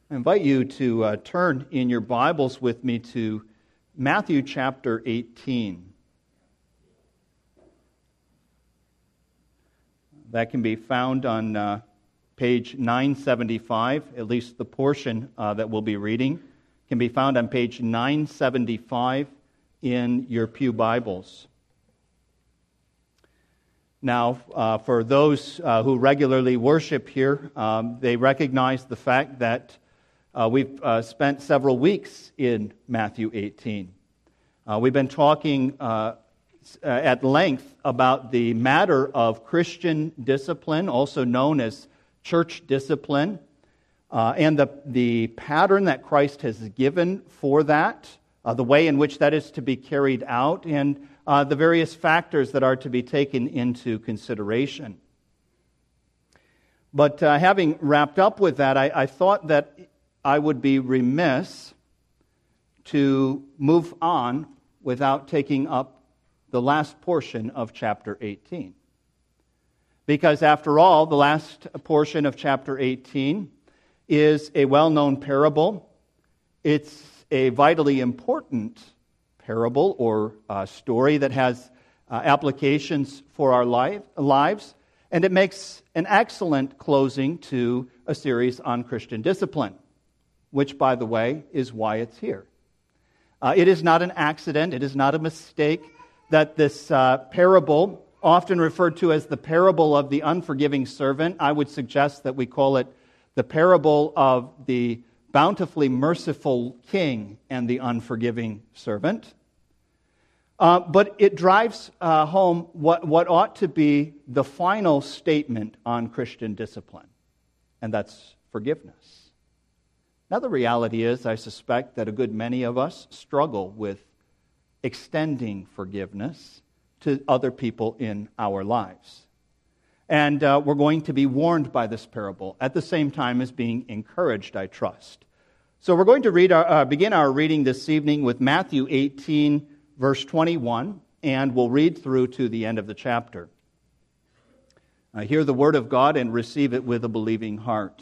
I invite you to turn in your Bibles with me to Matthew chapter 18. That can be found on page 975, at least the portion that we'll be reading can be found on page 975 in your pew Bibles. Now, for those who regularly worship here, they recognize the fact that we've spent several weeks in Matthew 18. We've been talking at length about the matter of Christian discipline, also known as church discipline, and the pattern that Christ has given for that, the way in which that is to be carried out, and the various factors that are to be taken into consideration. But having wrapped up with that, I thought that I would be remiss to move on without taking up the last portion of chapter 18. Because after all, the last portion of chapter 18 is a well-known parable. It's a vitally important parable or story that has applications for our lives, and it makes an excellent closing to a series on Christian discipline, which, by the way, is why it's here. It is not an accident, it is not a mistake that this parable, often referred to as the parable of the unforgiving servant, I would suggest that we call it the parable of the bountifully merciful king and the unforgiving servant. But it drives home what ought to be the final statement on Christian discipline, and that's forgiveness. Now, the reality is, I suspect that a good many of us struggle with extending forgiveness to other people in our lives. And we're going to be warned by this parable at the same time as being encouraged, I trust. So we're going to begin our reading this evening with Matthew 18, verse 21, and we'll read through to the end of the chapter. Hear the word of God and receive it with a believing heart.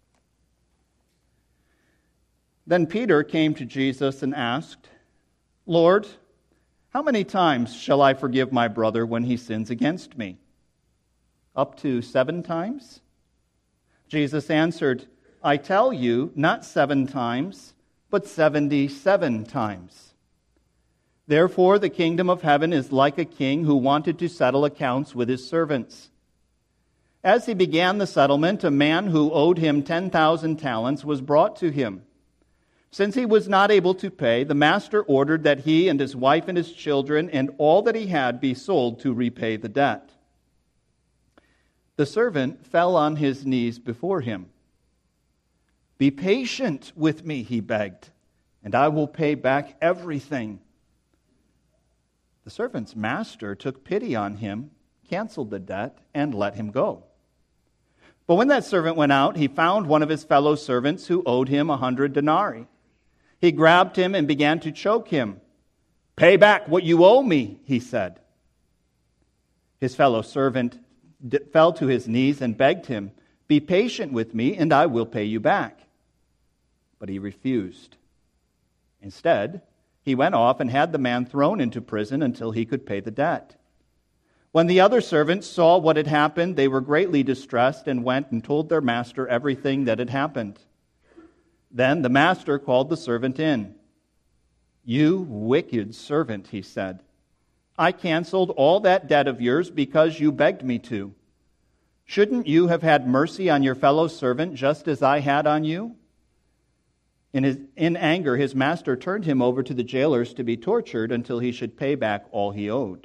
Then Peter came to Jesus and asked, "Lord, how many times shall I forgive my brother when he sins against me? Up to 7 times?" Jesus answered, "I tell you, not 7 times, but 77 times. Therefore, the kingdom of heaven is like a king who wanted to settle accounts with his servants. As he began the settlement, a man who owed him 10,000 talents was brought to him. Since he was not able to pay, the master ordered that he and his wife and his children and all that he had be sold to repay the debt. The servant fell on his knees before him. 'Be patient with me,' he begged, 'and I will pay back everything.' The servant's master took pity on him, canceled the debt, and let him go. But when that servant went out, he found one of his fellow servants who owed him 100 denarii. He grabbed him and began to choke him. 'Pay back what you owe me,' he said. His fellow servant fell to his knees and begged him, 'Be patient with me, and I will pay you back.' But he refused. Instead, he went off and had the man thrown into prison until he could pay the debt. When the other servants saw what had happened, they were greatly distressed and went and told their master everything that had happened. Then the master called the servant in. 'You wicked servant,' he said. 'I canceled all that debt of yours because you begged me to. Shouldn't you have had mercy on your fellow servant just as I had on you?' In anger, his master turned him over to the jailers to be tortured until he should pay back all he owed.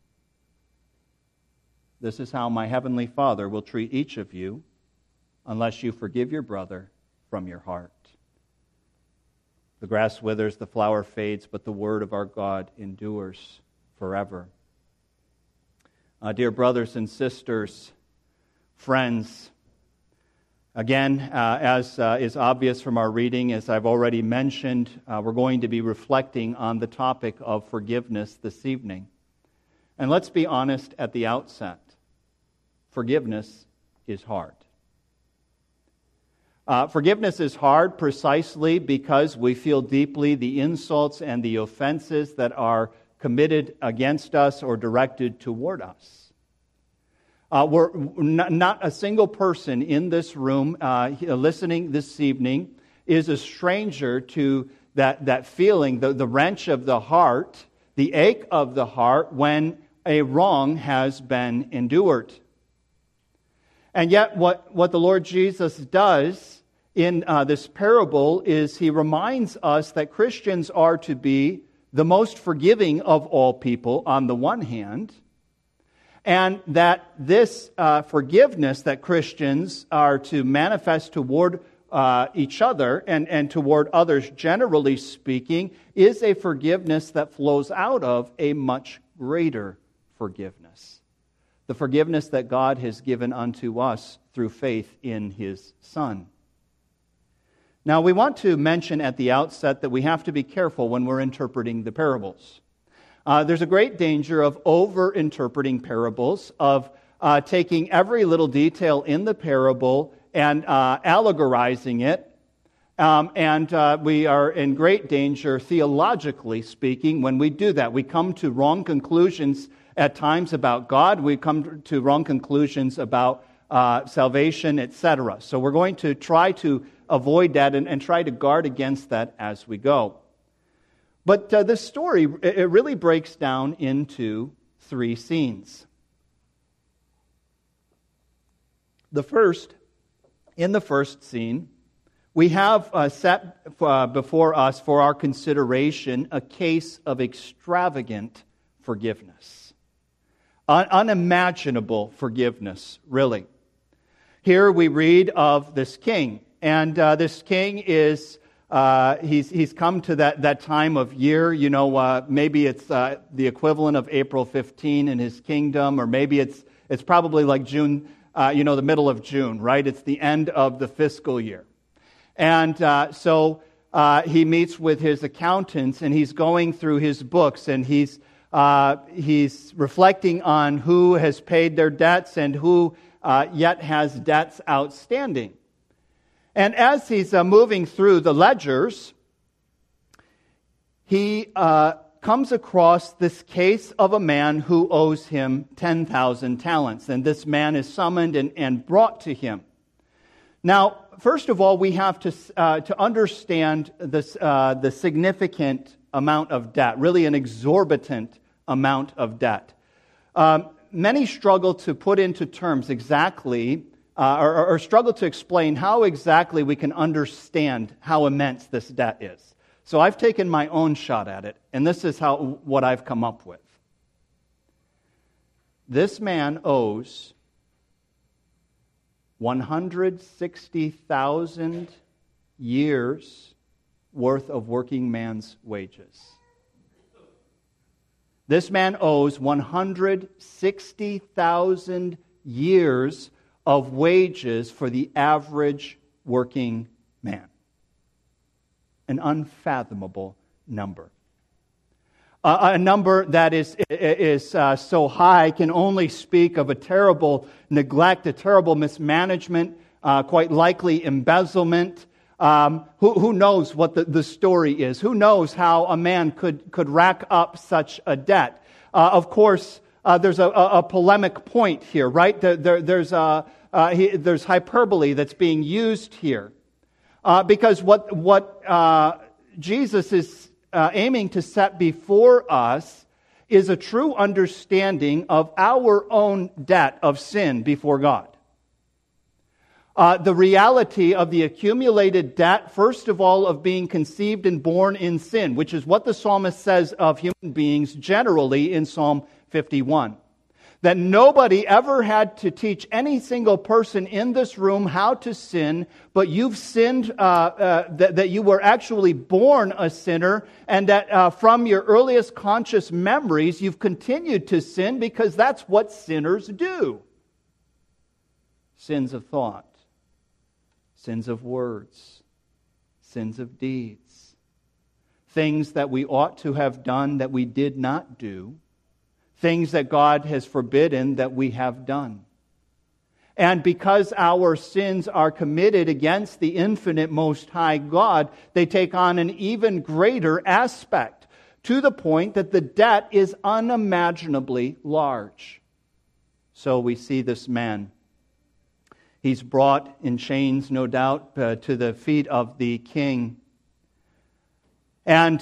This is how my heavenly Father will treat each of you unless you forgive your brother from your heart." The grass withers, the flower fades, but the word of our God endures forever. Dear brothers and sisters, friends, again, as is obvious from our reading, as I've already mentioned, we're going to be reflecting on the topic of forgiveness this evening. And let's be honest at the outset. Forgiveness is hard. Forgiveness is hard precisely because we feel deeply the insults and the offenses that are committed against us or directed toward us. We're not a single person in this room listening this evening is a stranger to that feeling, the wrench of the heart, the ache of the heart when a wrong has been endured. And yet what the Lord Jesus does in this parable is he reminds us that Christians are to be the most forgiving of all people on the one hand, and that this forgiveness that Christians are to manifest toward each other and toward others, generally speaking, is a forgiveness that flows out of a much greater forgiveness. The forgiveness that God has given unto us through faith in His Son. Now, we want to mention at the outset that we have to be careful when we're interpreting the parables. There's a great danger of over-interpreting parables, of taking every little detail in the parable and allegorizing it. And we are in great danger, theologically speaking, when we do that. We come to wrong conclusions at times about God. We come to wrong conclusions about salvation, etc. So we're going to try to avoid that and try to guard against that as we go. But this story, it really breaks down into three scenes. In the first scene, we have set before us for our consideration a case of extravagant forgiveness. Unimaginable forgiveness, really. Here we read of this king, and this king is he's come to that time of year. Maybe it's the equivalent of April 15 in his kingdom, or maybe it's probably like June. The middle of June, right? It's the end of the fiscal year, and so he meets with his accountants, and he's going through his books, and he's reflecting on who has paid their debts and who yet has debts outstanding. And as he's moving through the ledgers, he comes across this case of a man who owes him 10,000 talents. And this man is summoned and brought to him. Now, first of all, we have to understand this, the significant amount of debt, really an exorbitant amount of debt. Many struggle to put into terms exactly, or struggle to explain how exactly we can understand how immense this debt is. So I've taken my own shot at it, and this is what I've come up with. This man owes 160,000 years worth of working man's wages. This man owes 160,000 years of wages for the average working man. An unfathomable number. A number that is so high can only speak of a terrible neglect, a terrible mismanagement, quite likely embezzlement. Who knows what the story is? Who knows how a man could rack up such a debt? Of course, there's a polemic point here, right? There's hyperbole that's being used here. Because what Jesus is aiming to set before us is a true understanding of our own debt of sin before God. The reality of the accumulated debt, first of all, of being conceived and born in sin, which is what the psalmist says of human beings generally in Psalm 51. That nobody ever had to teach any single person in this room how to sin, but you've sinned, that you were actually born a sinner, and that from your earliest conscious memories, you've continued to sin because that's what sinners do. Sins of thought, sins of words, sins of deeds, things that we ought to have done that we did not do, things that God has forbidden that we have done. And because our sins are committed against the infinite Most High God, they take on an even greater aspect, to the point that the debt is unimaginably large. So we see this man. He's brought in chains, no doubt, to the feet of the king. And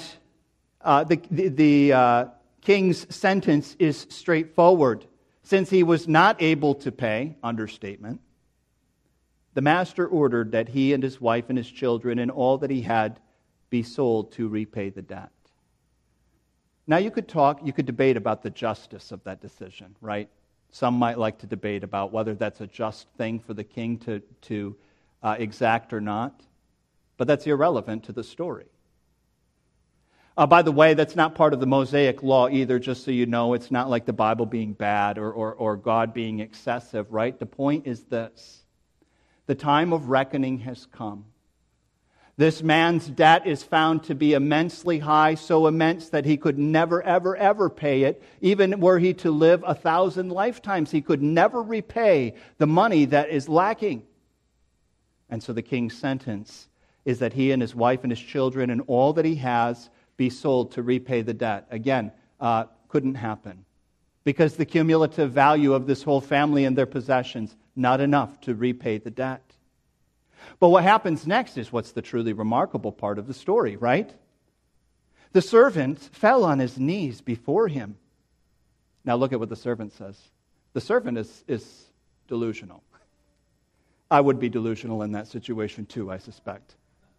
the king's sentence is straightforward. Since he was not able to pay, understatement, the master ordered that he and his wife and his children and all that he had be sold to repay the debt. Now you could debate about the justice of that decision, right? Some might like to debate about whether that's a just thing for the king to exact or not, but that's irrelevant to the story. By the way, that's not part of the Mosaic law either, just so you know. It's not like the Bible being bad or God being excessive, right? The point is this. The time of reckoning has come. This man's debt is found to be immensely high, so immense that he could never, ever, ever pay it. Even were he to live 1,000 lifetimes, he could never repay the money that is lacking. And so the king's sentence is that he and his wife and his children and all that he has be sold to repay the debt. Again, couldn't happen. Because the cumulative value of this whole family and their possessions, not enough to repay the debt. But what happens next is what's the truly remarkable part of the story, right? The servant fell on his knees before him. Now look at what the servant says. The servant is delusional. I would be delusional in that situation too, I suspect.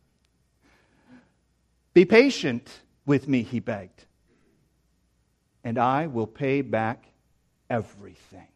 Be patient with me, he begged, and I will pay back everything.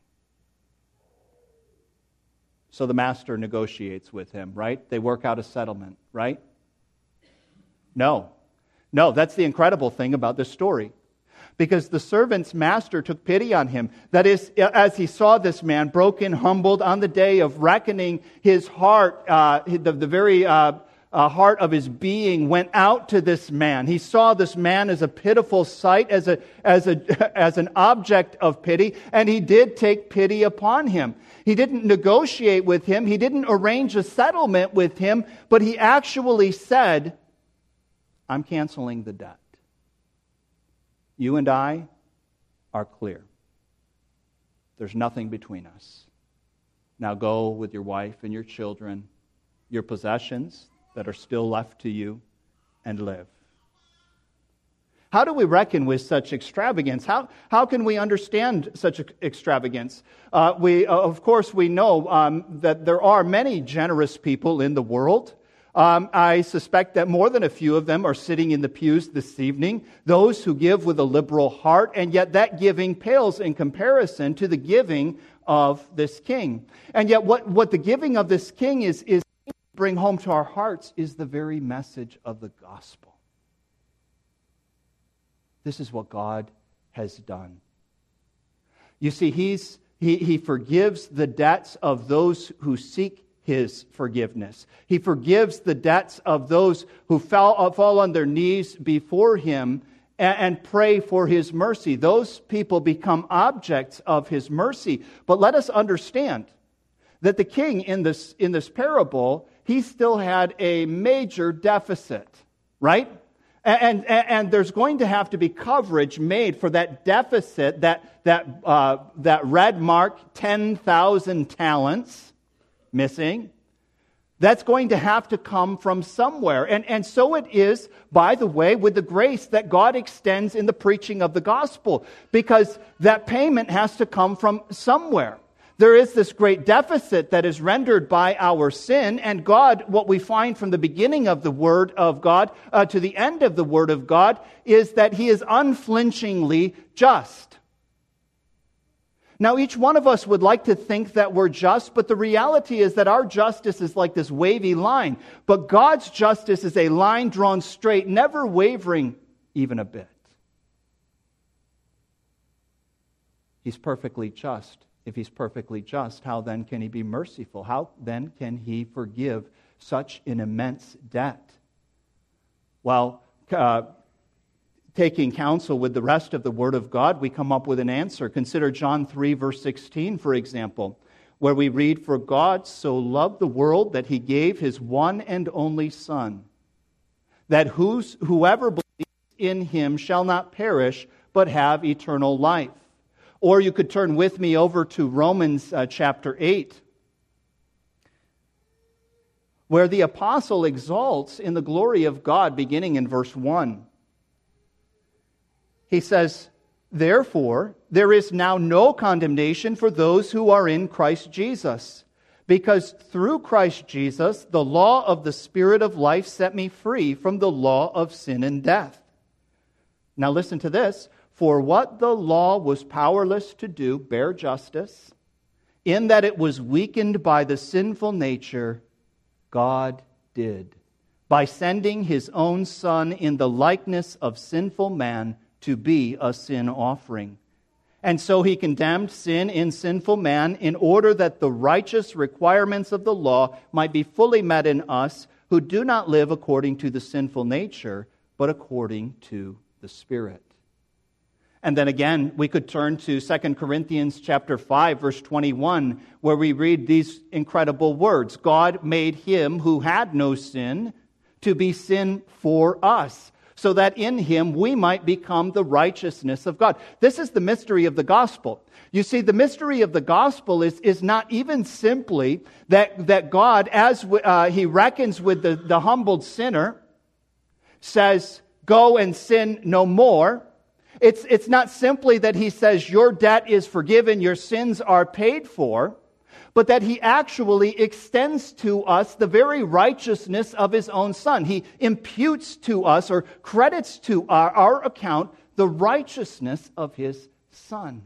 So the master negotiates with him, right? They work out a settlement, right? No, that's the incredible thing about this story. Because the servant's master took pity on him. That is, as he saw this man broken, humbled on the day of reckoning, his heart, the very heart of his being went out to this man. He saw this man as a pitiful sight, as an object of pity, and he did take pity upon him. He didn't negotiate with him. He didn't arrange a settlement with him, but he actually said, I'm canceling the debt. You and I are clear. There's nothing between us. Now go with your wife and your children, your possessions that are still left to you, and live. How do we reckon with such extravagance? How can we understand such extravagance? Of course, we know that there are many generous people in the world. I suspect that more than a few of them are sitting in the pews this evening, those who give with a liberal heart, and yet that giving pales in comparison to the giving of this king. And yet what the giving of this king is bring home to our hearts is the very message of the gospel. This is what God has done. You see, he forgives the debts of those who seek His forgiveness. He forgives the debts of those who fall on their knees before Him and pray for His mercy. Those people become objects of His mercy. But let us understand that the king in this parable, he still had a major deficit, right? And there's going to have to be coverage made for that deficit, that red mark, 10,000 talents missing. That's going to have to come from somewhere. And so it is, by the way, with the grace that God extends in the preaching of the gospel, because that payment has to come from somewhere. There is this great deficit that is rendered by our sin, and God, what we find from the beginning of the Word of God to the end of the Word of God, is that He is unflinchingly just. Now, each one of us would like to think that we're just, but the reality is that our justice is like this wavy line. But God's justice is a line drawn straight, never wavering even a bit. He's perfectly just. If He's perfectly just, how then can He be merciful? How then can He forgive such an immense debt? Well, taking counsel with the rest of the Word of God, we come up with an answer. Consider John 3, verse 16, for example. where we read, "For God so loved the world that he gave his one and only Son, that whoever believes in him shall not perish, but have eternal life." Or you could turn with me over to Romans chapter 8, where the apostle exalts in the glory of God, beginning in verse 1. He says, "Therefore, there is now no condemnation for those who are in Christ Jesus, because through Christ Jesus, the law of the Spirit of life set me free from the law of sin and death." Now listen to this. "For what the law was powerless to do, bear justice, in that it was weakened by the sinful nature, God did, by sending his own Son in the likeness of sinful man to be a sin offering. And so he condemned sin in sinful man in order that the righteous requirements of the law might be fully met in us who do not live according to the sinful nature, but according to the Spirit." And then again, we could turn to 2 Corinthians chapter 5, verse 21, where we read these incredible words. "God made him who had no sin to be sin for us, so that in him we might become the righteousness of God." This is the mystery of the gospel. You see, the mystery of the gospel is not even simply that God, as he reckons with the humbled sinner, says, "Go and sin no more." It's not simply that he says, "Your debt is forgiven, your sins are paid for," but that he actually extends to us the very righteousness of his own Son. He imputes to us or credits to our account the righteousness of his Son.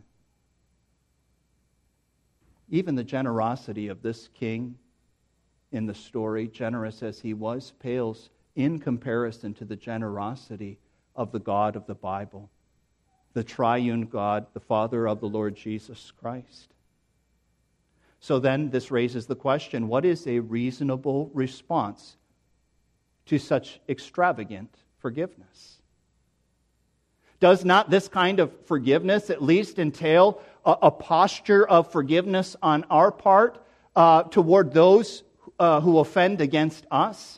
Even the generosity of this king in the story, generous as he was, pales in comparison to the generosity of the God of the Bible, the triune God, the Father of the Lord Jesus Christ. So then this raises the question, what is a reasonable response to such extravagant forgiveness? Does not this kind of forgiveness at least entail a posture of forgiveness on our part toward those who offend against us?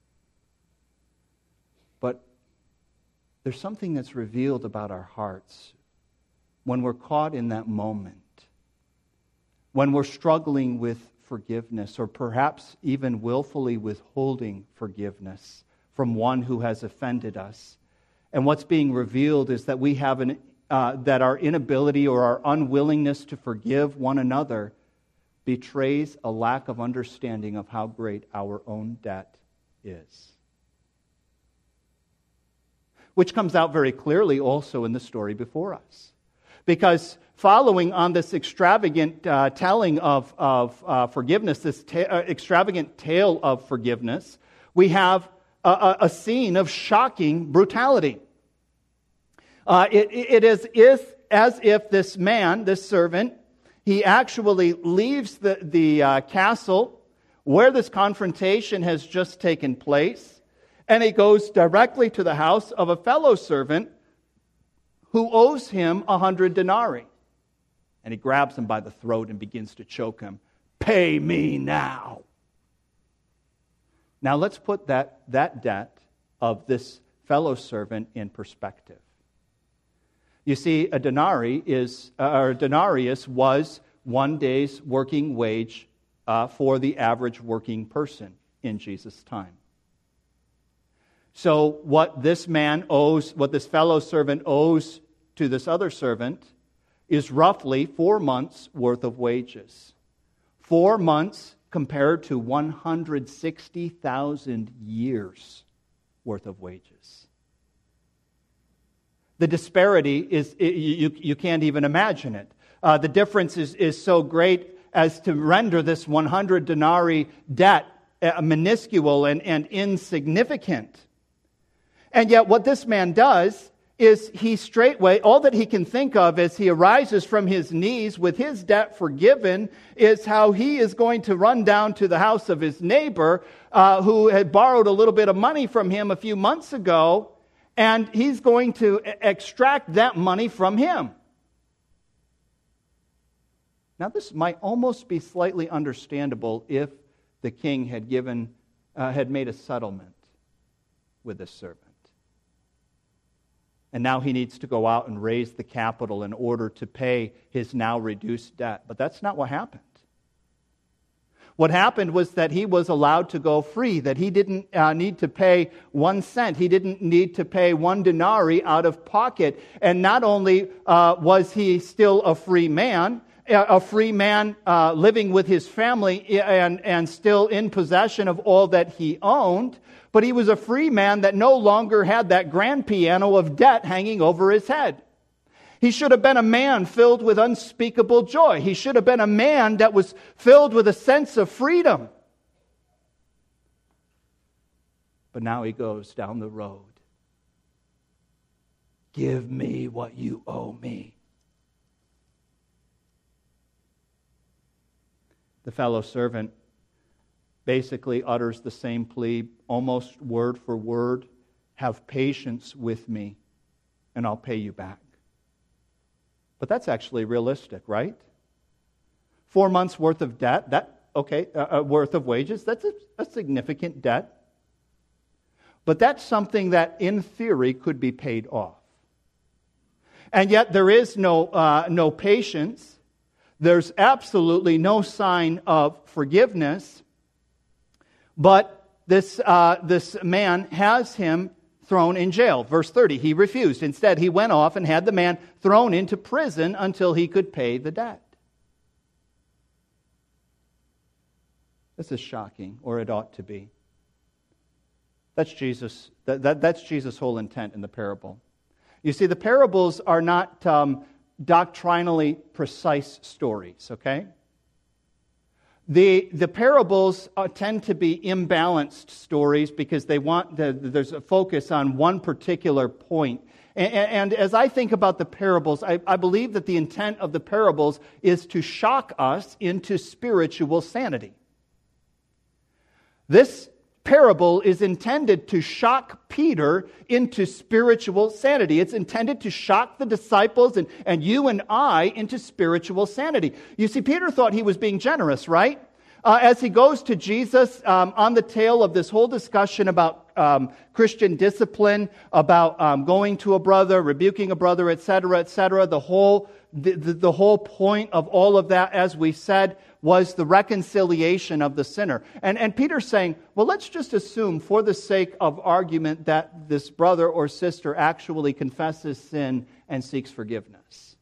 But there's something that's revealed about our hearts when we're caught in that moment, when we're struggling with forgiveness, or perhaps even willfully withholding forgiveness from one who has offended us. And what's being revealed is that we have that our inability or our unwillingness to forgive one another betrays a lack of understanding of how great our own debt is. Which comes out very clearly also in the story before us. Because following on this extravagant telling of forgiveness, this extravagant tale of forgiveness, we have a scene of shocking brutality. It is as if this man, this servant, he actually leaves the castle where this confrontation has just taken place, and he goes directly to the house of a fellow servant who owes him 100 denarii. And he grabs him by the throat and begins to choke him. "Pay me now." Now let's put that debt of this fellow servant in perspective. You see, a denarius was 1 day's working wage for the average working person in Jesus' time. So what this man owes, what this fellow servant owes to this other servant is roughly 4 months' worth of wages. 4 months compared to 160,000 years worth of wages. The disparity is, you can't even imagine it. The difference is so great as to render this 100 denarii debt minuscule and insignificant. And yet what this man does is he straightway, all that he can think of as he arises from his knees with his debt forgiven is how he is going to run down to the house of his neighbor who had borrowed a little bit of money from him a few months ago, and he's going to extract that money from him. Now, this might almost be slightly understandable if the king had made a settlement with this servant. And now he needs to go out and raise the capital in order to pay his now reduced debt. But that's not what happened. What happened was that he was allowed to go free, that he didn't need to pay 1 cent. He didn't need to pay 1 denarii out of pocket. And not only was he still a free man living with his family and still in possession of all that he owned, but he was a free man that no longer had that grand piano of debt hanging over his head. He should have been a man filled with unspeakable joy. He should have been a man that was filled with a sense of freedom. But now he goes down the road. Give me what you owe me. The fellow servant basically utters the same plea, almost word for word. Have patience with me, and I'll pay you back. But that's actually realistic, right? 4 months worth of debt, worth of wages, that's a significant debt. But that's something that, in theory, could be paid off. And yet there is no patience. There's absolutely no sign of forgiveness. But this man has him thrown in jail. Verse 30, he refused. Instead, he went off and had the man thrown into prison until he could pay the debt. This is shocking, or it ought to be. That's Jesus. That's Jesus' whole intent in the parable. You see, the parables are not doctrinally precise stories, okay? The parables tend to be imbalanced stories because there's a focus on one particular point. And as I think about the parables, I believe that the intent of the parables is to shock us into spiritual sanity. This parable is intended to shock Peter into spiritual sanity. It's intended to shock the disciples and you and I into spiritual sanity. You see, Peter thought he was being generous, right? As he goes to Jesus on the tail of this whole discussion about Christian discipline, about going to a brother, rebuking a brother, etc., etc., the whole point of all of that, as we said, was the reconciliation of the sinner. And Peter's saying, well, let's just assume for the sake of argument that this brother or sister actually confesses sin and seeks forgiveness.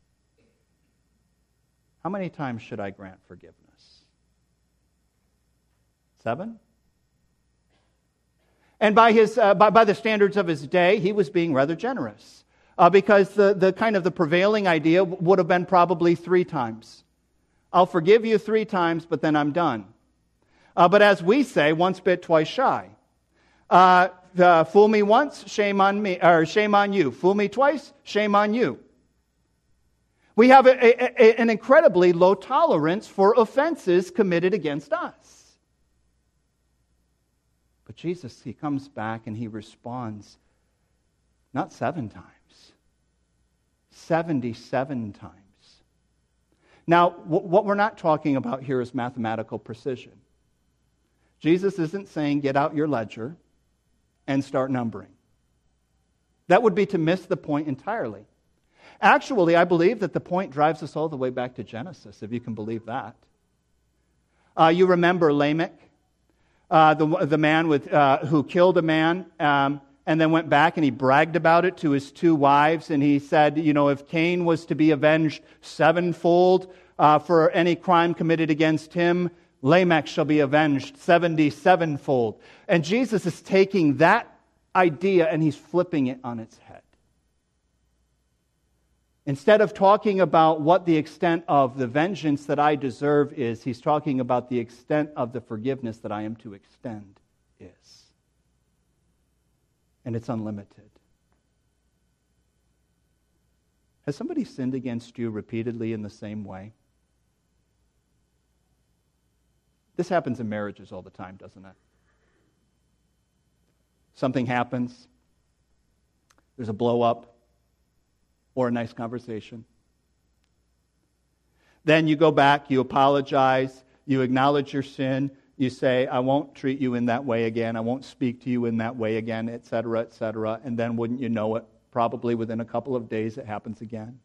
How many times should I grant forgiveness? 7? And by the standards of his day, he was being rather generous. Because the kind of the prevailing idea would have been probably 3 times. I'll forgive you 3 times, but then I'm done. But as we say, once bit, twice shy. Fool me once, shame on me, or shame on you. Fool me twice, shame on you. We have an incredibly low tolerance for offenses committed against us. But Jesus, he comes back and he responds, not 7 times, 77 times. Now, what we're not talking about here is mathematical precision. Jesus isn't saying, get out your ledger and start numbering. That would be to miss the point entirely. Actually, I believe that the point drives us all the way back to Genesis, if you can believe that. You remember Lamech, the man who killed a man, and then went back and he bragged about it to his 2 wives, and he said, if Cain was to be avenged 7-fold for any crime committed against him, Lamech shall be avenged 77-fold. And Jesus is taking that idea and he's flipping it on its head. Instead of talking about what the extent of the vengeance that I deserve is, he's talking about the extent of the forgiveness that I am to extend is. And it's unlimited. Has somebody sinned against you repeatedly in the same way? This happens in marriages all the time, doesn't it? Something happens, there's a blow up, or a nice conversation. Then you go back, you apologize, you acknowledge your sin, you say, I won't treat you in that way again, I won't speak to you in that way again, etc., and then wouldn't you know it, probably within a couple of days it happens again.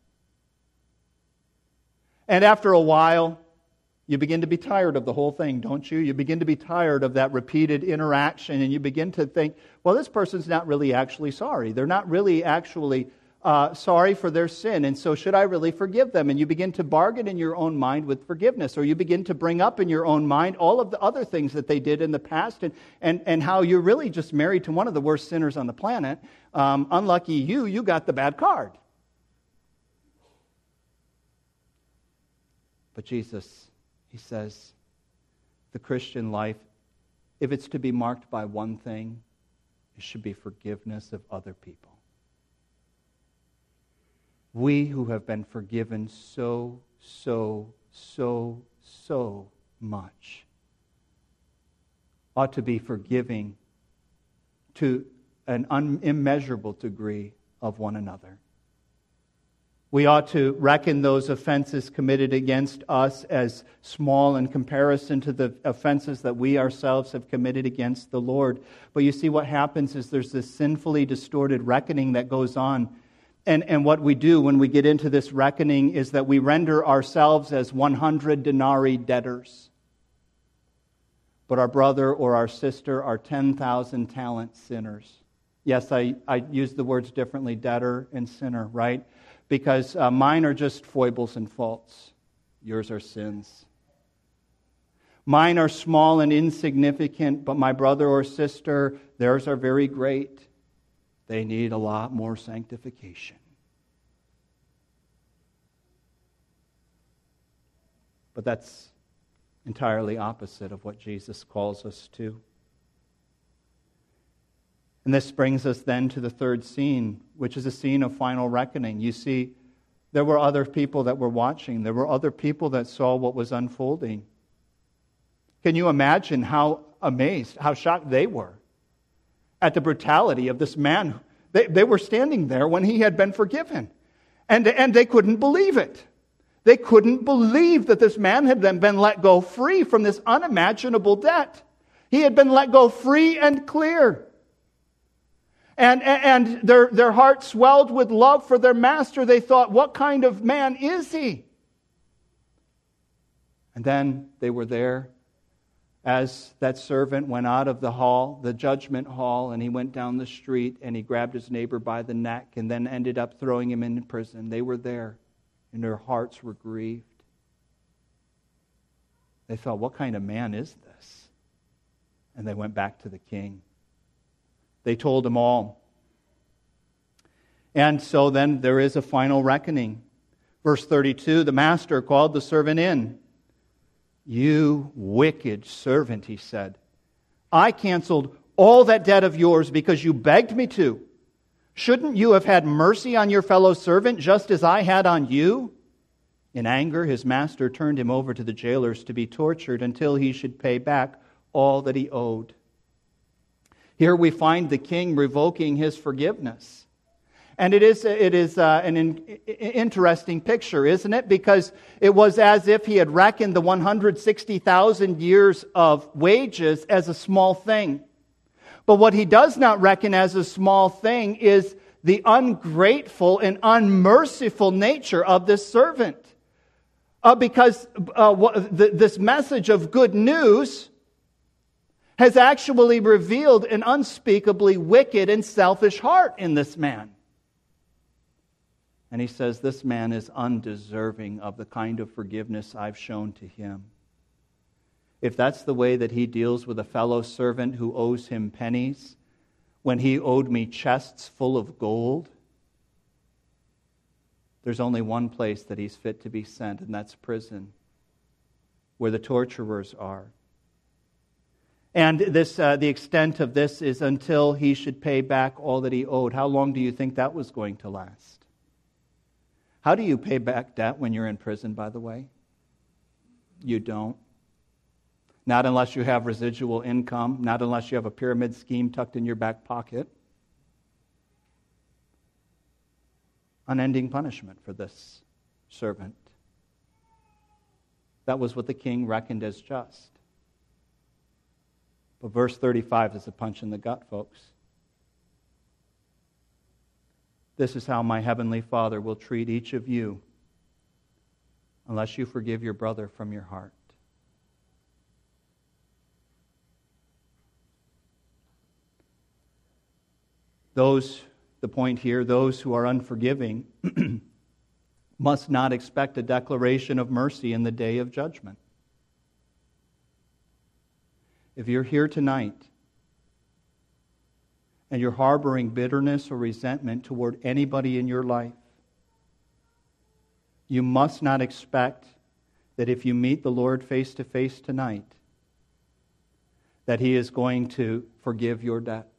And after a while, you begin to be tired of the whole thing, don't you? You begin to be tired of that repeated interaction, and you begin to think, well, this person's not really actually sorry. They're not really actually sorry for their sin, and so should I really forgive them? And you begin to bargain in your own mind with forgiveness, or you begin to bring up in your own mind all of the other things that they did in the past, and how you're really just married to one of the worst sinners on the planet. Unlucky you got the bad card. But Jesus, he says, the Christian life, if it's to be marked by one thing, it should be forgiveness of other people. We who have been forgiven so much ought to be forgiving to an immeasurable degree of one another. We ought to reckon those offenses committed against us as small in comparison to the offenses that we ourselves have committed against the Lord. But you see, what happens is there's this sinfully distorted reckoning that goes on. And what we do when we get into this reckoning is that we render ourselves as 100 denarii debtors. But our brother or our sister are 10,000 talent sinners. Yes, I use the words differently, debtor and sinner, right? Because mine are just foibles and faults. Yours are sins. Mine are small and insignificant, but my brother or sister, theirs are very great. They need a lot more sanctification. But that's entirely opposite of what Jesus calls us to. And this brings us then to the third scene, which is a scene of final reckoning. You see, there were other people that were watching. There were other people that saw what was unfolding. Can you imagine how amazed, how shocked they were at the brutality of this man? They were standing there when he had been forgiven. And they couldn't believe it. They couldn't believe that this man had then been let go free from this unimaginable debt. He had been let go free and clear. And their hearts swelled with love for their master. They thought, what kind of man is he? And then they were there as that servant went out of the hall, the judgment hall, and he went down the street and he grabbed his neighbor by the neck and then ended up throwing him in prison. They were there and their hearts were grieved. They thought, what kind of man is this? And they went back to the king. They told him all. And so then there is a final reckoning. Verse 32, the master called the servant in. You wicked servant, he said. I canceled all that debt of yours because you begged me to. Shouldn't you have had mercy on your fellow servant just as I had on you? In anger, his master turned him over to the jailers to be tortured until he should pay back all that he owed. Here we find the king revoking his forgiveness. And it is an interesting picture, isn't it? Because it was as if he had reckoned the 160,000 years of wages as a small thing. But what he does not reckon as a small thing is the ungrateful and unmerciful nature of this servant. Because this message of good news has actually revealed an unspeakably wicked and selfish heart in this man. And he says, this man is undeserving of the kind of forgiveness I've shown to him. If that's the way that he deals with a fellow servant who owes him pennies, when he owed me chests full of gold, there's only one place that he's fit to be sent, and that's prison, where the torturers are. And this, the extent of this is until he should pay back all that he owed. How long do you think that was going to last? How do you pay back debt when you're in prison, by the way? You don't. Not unless you have residual income, not unless you have a pyramid scheme tucked in your back pocket. Unending punishment for this servant. That was what the king reckoned as just. But verse 35 is a punch in the gut, folks. This is how my heavenly Father will treat each of you unless you forgive your brother from your heart. The point here, those who are unforgiving must not expect a declaration of mercy in the day of judgment. If you're here tonight and you're harboring bitterness or resentment toward anybody in your life, you must not expect that if you meet the Lord face to face tonight, that He is going to forgive your debt.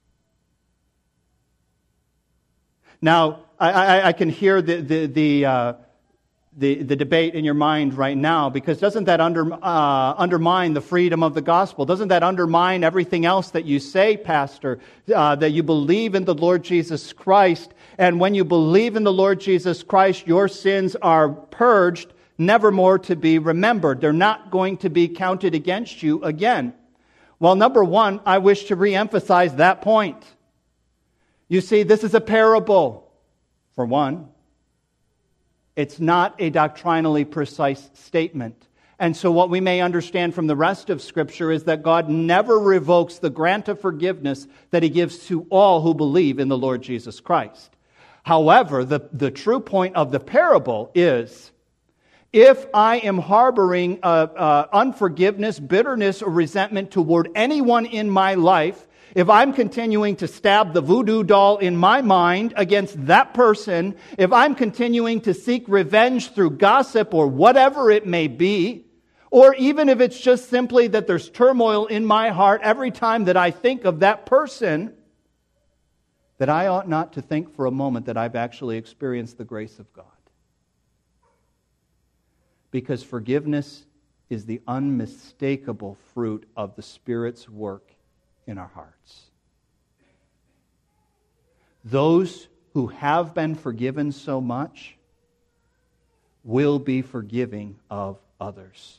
Now, I can hear the debate in your mind right now, because doesn't that undermine the freedom of the gospel? Doesn't that undermine everything else that you say, Pastor, that you believe in the Lord Jesus Christ, and when you believe in the Lord Jesus Christ, your sins are purged, never more to be remembered. They're not going to be counted against you again. Well, number one, I wish to reemphasize that point. You see, this is a parable, for one. It's not a doctrinally precise statement. And so what we may understand from the rest of Scripture is that God never revokes the grant of forgiveness that He gives to all who believe in the Lord Jesus Christ. However, the true point of the parable is, if I am harboring unforgiveness, bitterness, or resentment toward anyone in my life, if I'm continuing to stab the voodoo doll in my mind against that person, if I'm continuing to seek revenge through gossip or whatever it may be, or even if it's just simply that there's turmoil in my heart every time that I think of that person, that I ought not to think for a moment that I've actually experienced the grace of God. Because forgiveness is the unmistakable fruit of the Spirit's work in our hearts. Those who have been forgiven so much will be forgiving of others.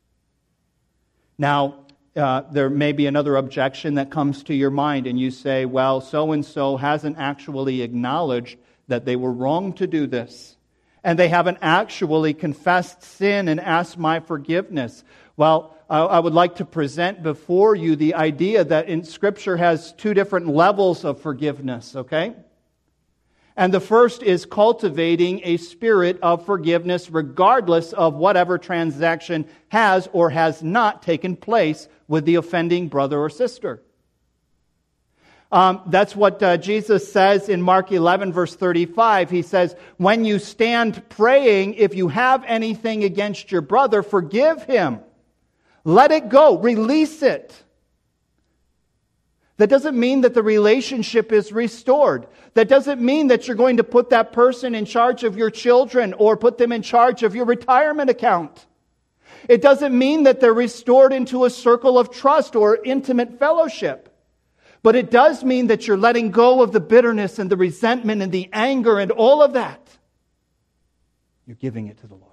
Now, there may be another objection that comes to your mind, and you say, well, so-and-so hasn't actually acknowledged that they were wrong to do this, and they haven't actually confessed sin and asked my forgiveness. Well, I would like to present before you the idea that in Scripture has two different levels of forgiveness, okay? And the first is cultivating a spirit of forgiveness regardless of whatever transaction has or has not taken place with the offending brother or sister. That's what Jesus says in Mark 11, verse 35. He says, when you stand praying, if you have anything against your brother, forgive him. Let it go. Release it. That doesn't mean that the relationship is restored. That doesn't mean that you're going to put that person in charge of your children or put them in charge of your retirement account. It doesn't mean that they're restored into a circle of trust or intimate fellowship. But it does mean that you're letting go of the bitterness and the resentment and the anger and all of that. You're giving it to the Lord.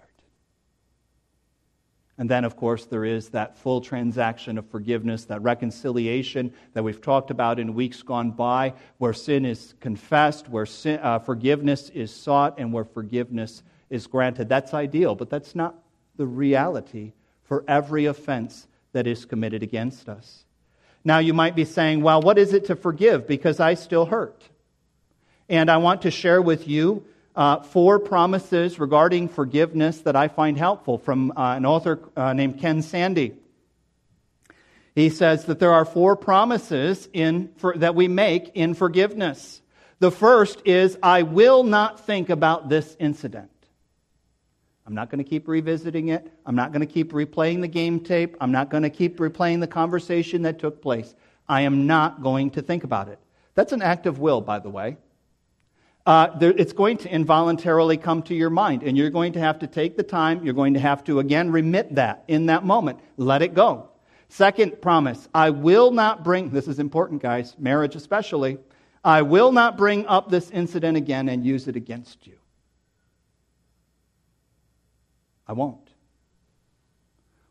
And then, of course, there is that full transaction of forgiveness, that reconciliation that we've talked about in weeks gone by, where sin is confessed, where forgiveness is sought, and where forgiveness is granted. That's ideal, but that's not the reality for every offense that is committed against us. Now, you might be saying, well, what is it to forgive? Because I still hurt. And I want to share with you 4 promises regarding forgiveness that I find helpful from an author named Ken Sande. He says that there are 4 promises that we make in forgiveness. The first is, I will not think about this incident. I'm not going to keep revisiting it. I'm not going to keep replaying the game tape. I'm not going to keep replaying the conversation that took place. I am not going to think about it. That's an act of will, by the way. It's going to involuntarily come to your mind, and you're going to have to take the time. You're going to have to, again, remit that in that moment. Let it go. Second promise, I will not bring, this is important, guys, marriage especially, I will not bring up this incident again and use it against you. I won't.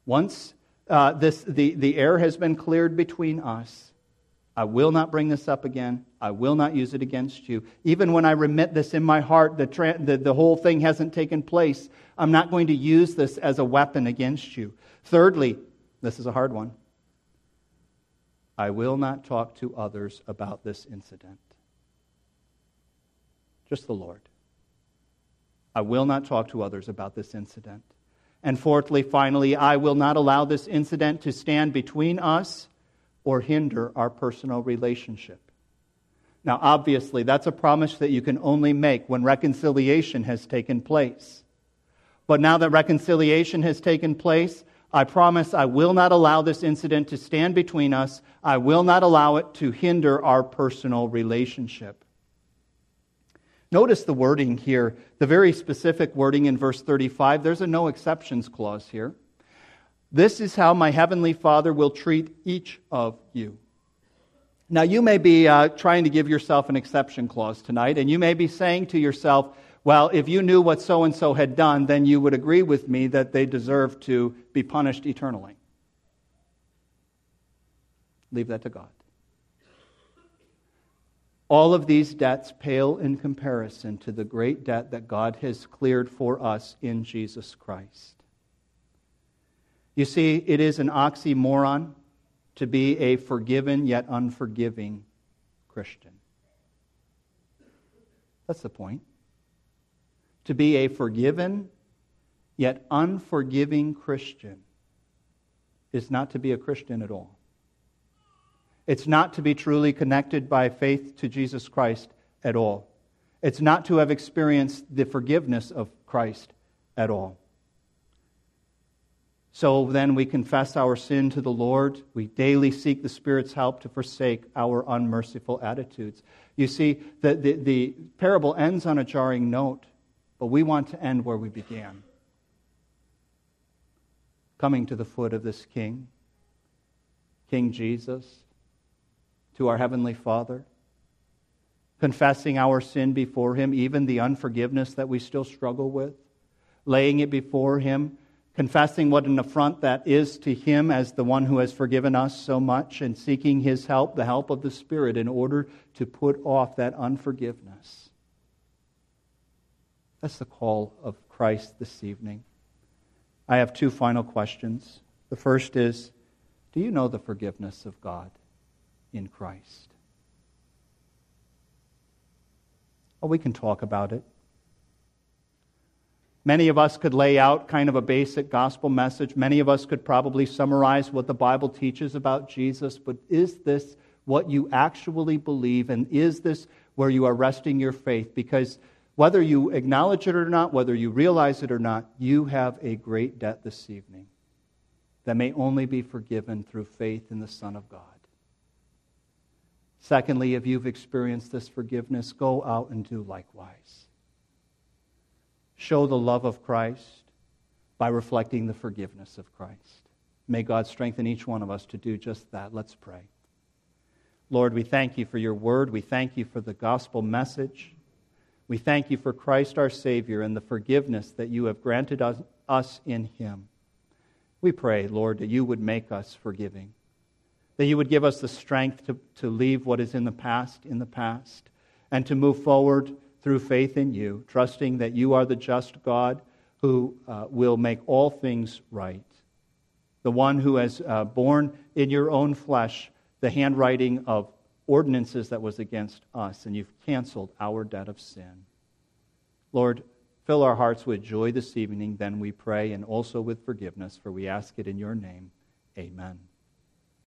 Once the air has been cleared between us, I will not bring this up again. I will not use it against you. Even when I remit this in my heart, the whole thing hasn't taken place. I'm not going to use this as a weapon against you. Thirdly, this is a hard one. I will not talk to others about this incident. Just the Lord. I will not talk to others about this incident. And fourthly, finally, I will not allow this incident to stand between us or hinder our personal relationship. Now, obviously, that's a promise that you can only make when reconciliation has taken place. But now that reconciliation has taken place, I promise I will not allow this incident to stand between us. I will not allow it to hinder our personal relationship. Notice the wording here, the very specific wording in verse 35. There's a no exceptions clause here. This is how my heavenly Father will treat each of you. Now, you may be trying to give yourself an exception clause tonight, and you may be saying to yourself, well, if you knew what so-and-so had done, then you would agree with me that they deserve to be punished eternally. Leave that to God. All of these debts pale in comparison to the great debt that God has cleared for us in Jesus Christ. You see, it is an oxymoron to be a forgiven yet unforgiving Christian. That's the point. To be a forgiven yet unforgiving Christian is not to be a Christian at all. It's not to be truly connected by faith to Jesus Christ at all. It's not to have experienced the forgiveness of Christ at all. So then we confess our sin to the Lord. We daily seek the Spirit's help to forsake our unmerciful attitudes. You see, the parable ends on a jarring note, but we want to end where we began. Coming to the foot of this King, King Jesus, to our Heavenly Father, confessing our sin before Him, even the unforgiveness that we still struggle with, laying it before Him, confessing what an affront that is to Him as the one who has forgiven us so much, and seeking His help, the help of the Spirit, in order to put off that unforgiveness. That's the call of Christ this evening. I have two final questions. The first is, do you know the forgiveness of God in Christ? Well, we can talk about it. Many of us could lay out kind of a basic gospel message. Many of us could probably summarize what the Bible teaches about Jesus. But is this what you actually believe? And is this where you are resting your faith? Because whether you acknowledge it or not, whether you realize it or not, you have a great debt this evening that may only be forgiven through faith in the Son of God. Secondly, if you've experienced this forgiveness, go out and do likewise. Show the love of Christ by reflecting the forgiveness of Christ. May God strengthen each one of us to do just that. Let's pray. Lord, we thank You for Your word. We thank You for the gospel message. We thank You for Christ our Savior and the forgiveness that You have granted us in Him. We pray, Lord, that You would make us forgiving, that You would give us the strength to leave what is in the past, and to move forward through faith in You, trusting that You are the just God who will make all things right, the one who has borne in Your own flesh the handwriting of ordinances that was against us, and You've canceled our debt of sin. Lord, fill our hearts with joy this evening, then we pray, and also with forgiveness, for we ask it in Your name. Amen.